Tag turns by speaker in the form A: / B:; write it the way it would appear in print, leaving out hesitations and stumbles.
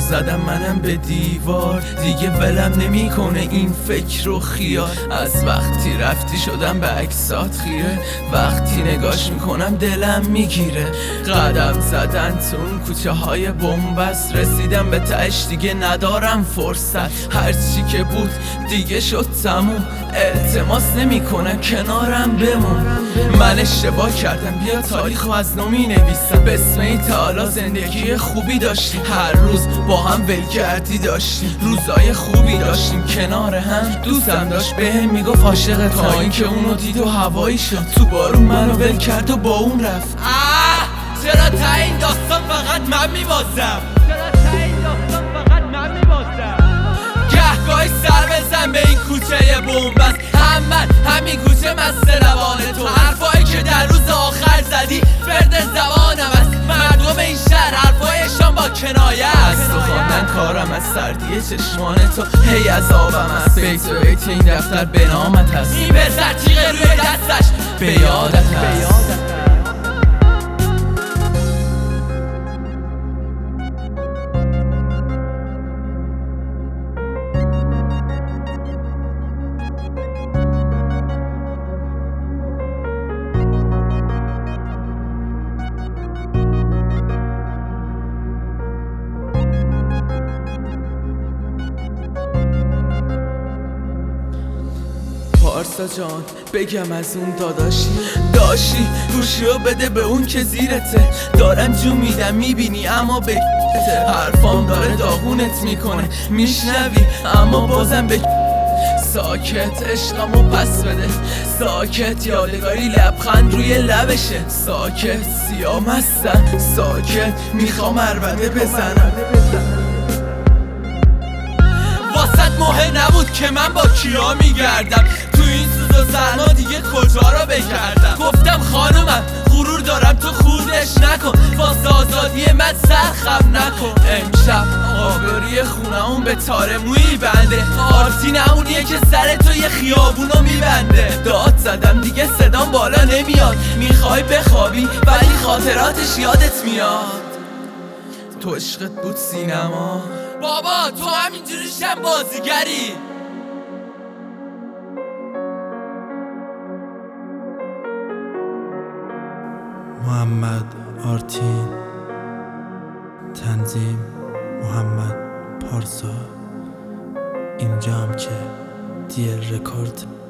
A: زدم منم به دیوار، دیگه ولم نمیکنه این فکر و خیال. از وقتی رفتی شدم به عکسات خیره، وقتی نگاش میکنم دلم میگیره. قدم زدن تو اون کوچه های بنبست، رسیدم به تهش دیگه ندارم فرصت. هرچی که بود دیگه شد تموم، التماس نمیکنم کنارم بمون. من اشتباه کردم، بیا تاریخو از نو مینویسم. به اسم این تعالی زندگی خوبی داشتیم، هر روز با هم ولگردی داشتیم، روزای خوبی داشتیم کنار هم. دوستم داشت بهم میگفت عاشق تا اینکه اونو دید و هوایی شد، تو بارون منو ول کرد و با اون رفت.
B: چرا تا این داستان فقط من میبازم؟ گهگاهی سر بزن به این کوچه بنبست، همین کوچه مست لبان تو. حرفایی که در روز آخر زدی فرد زبانم است. مردم این شهر حرفایشان با کنایه است.
A: از تو خواندن کارم، از سردی چشمان تو هی عذابم است. بیت و بیت این دفتر به نامت هست،
B: این پسر تیغ روی دستش
A: به یادت هست. پارسا جان بگم از اون داشی گوشیو بده به اون که زیرته. دارم جو میدم میبینی اما به حرفام داره داغونت میکنه، میشنوی اما بازم به ساکت. عشقمو پس بده ساکت، یادگاری لبخند روی لبشه. ساکت سیاه مستم، ساکت میخوام عربده بزنم.
B: واسط مهم نبود که من با کیا میگردم، تو این سوز و سرما دیگه کجا را بگردم. گفتم خانومم غرور دارم تو خوردش نکن، واسه آزادی من سرخم نکن.
A: امشب آبروی خونمون به تار مویی بنده، آرتین همونیه که سر تو یه خیابونو میبنده. داد زدم دیگه صدام بالا نمیاد، میخوای بخوابی ولی خاطراتش یادت میاد. تو عشقت بود سینما
B: بابا، تو همینجوری شم بازیگری.
C: محمد آرتین، تنظیم محمد پارسا. اینجا هم که دیل رکورد